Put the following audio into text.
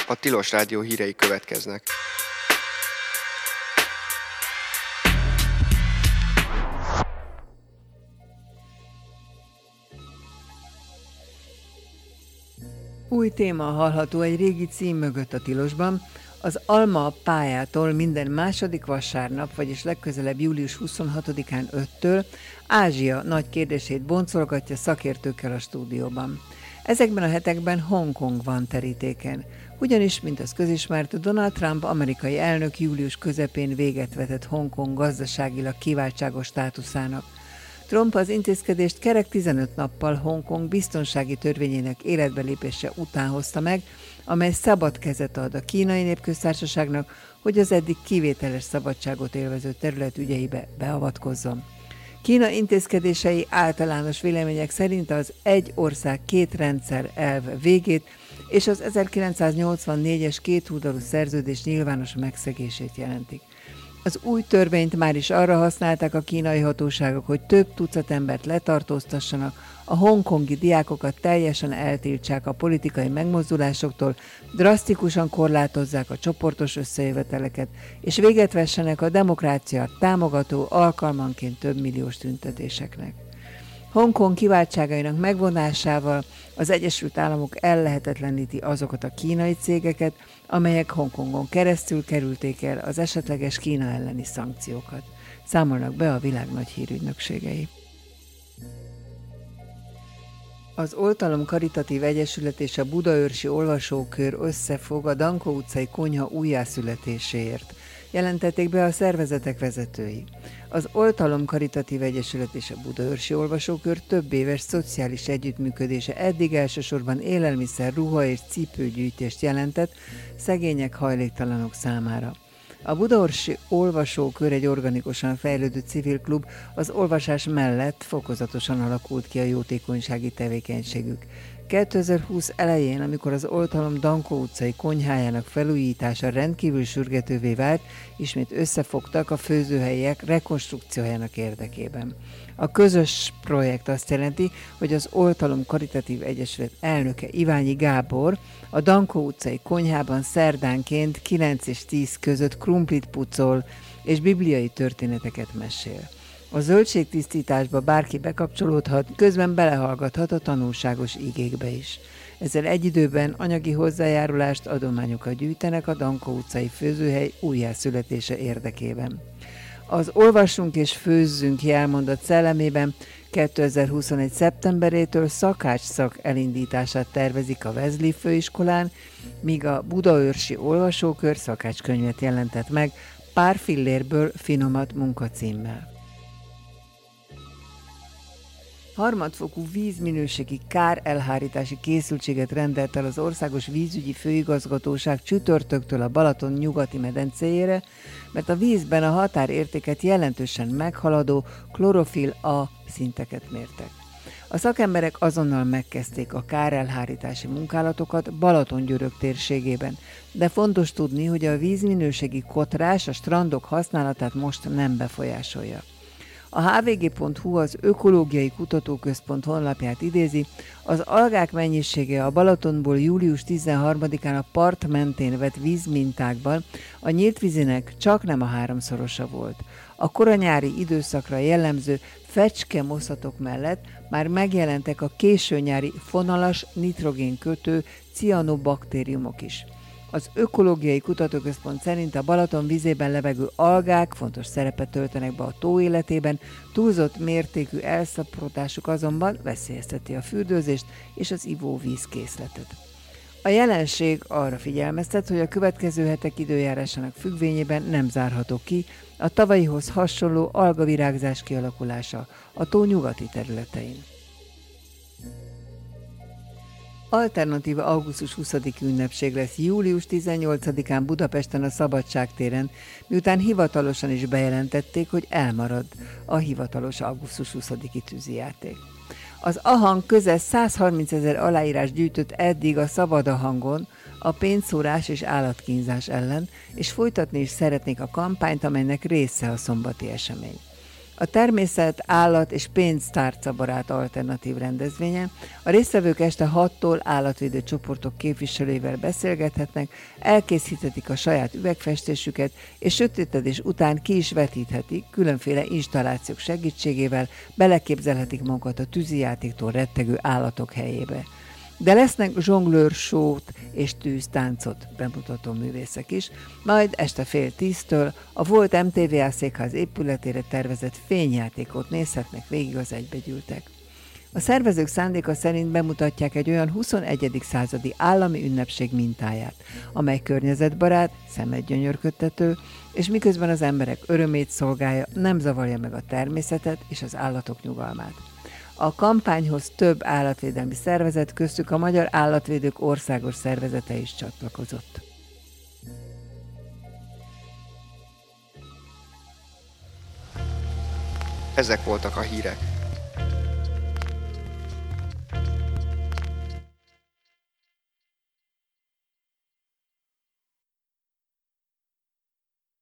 A Tilos Rádió hírei következnek. Új téma hallható egy régi cím mögött a Tilosban. Az Alma pályától minden második vasárnap, vagyis legközelebb július 26-án 5-től Ázsia nagy kérdését boncolgatja szakértőkkel a stúdióban. Ezekben a hetekben Hongkong van terítéken. Ugyanis, mint az közismert, Donald Trump amerikai elnök július közepén véget vetett Hongkong gazdaságilag kiváltságos státuszának. Trump az intézkedést kerek 15 nappal Hongkong biztonsági törvényének életbelépése után hozta meg, amely szabad kezet ad a Kínai Népköztársaságnak, hogy az eddig kivételes szabadságot élvező terület ügyeibe beavatkozzon. Kína intézkedései általános vélemények szerint az egy ország két rendszer elv végét és az 1984-es kétoldalú szerződés nyilvános megszegését jelentik. Az új törvényt már is arra használták a kínai hatóságok, hogy több tucat embert letartóztassanak, a hongkongi diákokat teljesen eltiltsák a politikai megmozdulásoktól, drasztikusan korlátozzák a csoportos összejöveteleket, és véget vessenek a demokrácia támogató alkalmanként több milliós tüntetéseknek. Hongkong kiváltságainak megvonásával az Egyesült Államok ellehetetleníti azokat a kínai cégeket, amelyek Hongkongon keresztül kerülték el az esetleges Kína elleni szankciókat. Számolnak be a világ nagy hírügynökségei. Az Oltalom Karitatív Egyesület és a Budaörsi Olvasókör összefog a Dankó utcai konyha újjászületéséért, jelentették be a szervezetek vezetői. Az Oltalom Karitatív Egyesület és a Budaörsi Olvasókör több éves szociális együttműködése eddig elsősorban élelmiszer, ruha és cipőgyűjtést jelentett szegények, hajléktalanok számára. A Budaörsi Olvasókör egy organikusan fejlődő civil klub, az olvasás mellett fokozatosan alakult ki a jótékonysági tevékenységük. 2020 elején, amikor az Oltalom Dankó utcai konyhájának felújítása rendkívül sürgetővé vált, ismét összefogtak a főzőhelyiek rekonstrukciójának érdekében. A közös projekt azt jelenti, hogy az Oltalom Karitatív Egyesület elnöke Iványi Gábor a Dankó utcai konyhában szerdánként 9 és 10 között krumplit pucol és bibliai történeteket mesél. A zöldségtisztításba bárki bekapcsolódhat, közben belehallgathat a tanulságos igékbe is. Ezzel egy időben anyagi hozzájárulást, adományokat gyűjtenek a Dankó utcai főzőhely újjászületése érdekében. Az Olvassunk és főzzünk jelmondat szellemében 2021. szeptemberétől szakácsszak elindítását tervezik a Wesley főiskolán, míg a Budaörsi Olvasókör szakácskönyvet jelentett meg Pár fillérből finomat munkacímmel. Harmadfokú vízminőségi kárelhárítási készültséget rendelt el az Országos Vízügyi Főigazgatóság csütörtöktől a Balaton nyugati medencéjére, mert a vízben a határértéket jelentősen meghaladó klorofil A szinteket mértek. A szakemberek azonnal megkezdték a kárelhárítási munkálatokat Balatongyörök térségében, de fontos tudni, hogy a vízminőségi kotrás a strandok használatát most nem befolyásolja. A hvg.hu az Ökológiai Kutatóközpont honlapját idézi, az algák mennyisége a Balatonból július 13-án a part mentén vett vízmintákban a nyílt vízinek csaknem a háromszorosa volt. A koranyári időszakra jellemző fecske-moszatok mellett már megjelentek a későnyári fonalas nitrogénkötő cianobaktériumok is. Az Ökológiai Kutatóközpont szerint a Balaton vízében levegő algák fontos szerepet töltenek be a tó életében, túlzott mértékű elszaporodásuk azonban veszélyezteti a fürdőzést és az ivóvízkészletet. A jelenség arra figyelmeztet, hogy a következő hetek időjárásának függvényében nem zárható ki a tavalyihoz hasonló algavirágzás kialakulása a tó nyugati területein. Alternatíva augusztus 20-i ünnepség lesz július 18-án Budapesten a Szabadság téren, miután hivatalosan is bejelentették, hogy elmarad a hivatalos augusztus 20-i tűzijáték. Az AHANG közel 130 000 aláírás gyűjtött eddig a Szabad a hangon a pénzszórás és állatkínzás ellen, és folytatni is szeretnék a kampányt, amelynek része a szombati esemény. A természet, állat és pénztárcabarát alternatív rendezvényen a résztvevők este 6-tól állatvédő csoportok képviselőivel beszélgethetnek, elkészíthetik a saját üvegfestésüket, és sötétedés után ki is vetíthetik, különféle installációk segítségével beleképzelhetik magukat a tűzijátéktól rettegő állatok helyébe. De lesznek zsonglőrsót és tűztáncot bemutató művészek is, majd este 9:30 a volt MTVA székház épületére tervezett fényjátékot nézhetnek végig az egybegyűltek. A szervezők szándéka szerint bemutatják egy olyan 21. századi állami ünnepség mintáját, amely környezetbarát, szemet gyönyörködtető, és miközben az emberek örömét szolgálja, nem zavarja meg a természetet és az állatok nyugalmát. A kampányhoz több állatvédelmi szervezet, köztük a Magyar Állatvédők Országos Szervezete is csatlakozott. Ezek voltak a hírek.